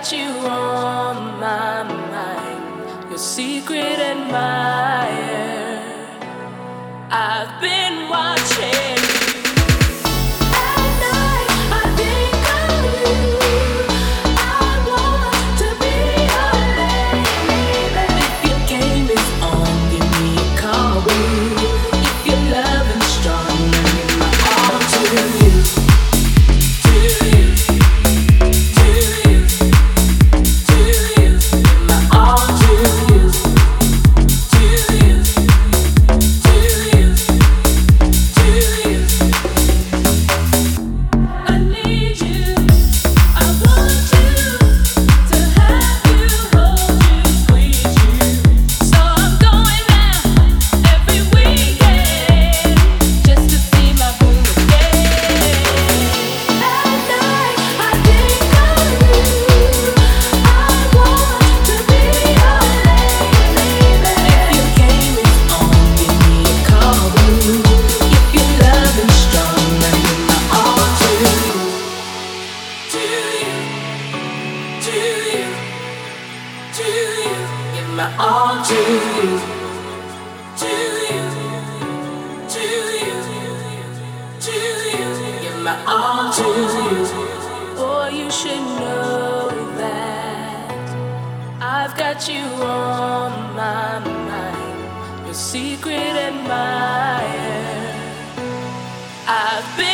got you on my mind, your secret admirer. I've been watching you. At night, I think of you. I want to be your lady. If your game is on, give me a call, boo. If your love is strong, I give my all to you. My all to you, to you, to you, to you. Give my all to you. Boy, you should know that I've got you on my mind, your secret admirer. I've been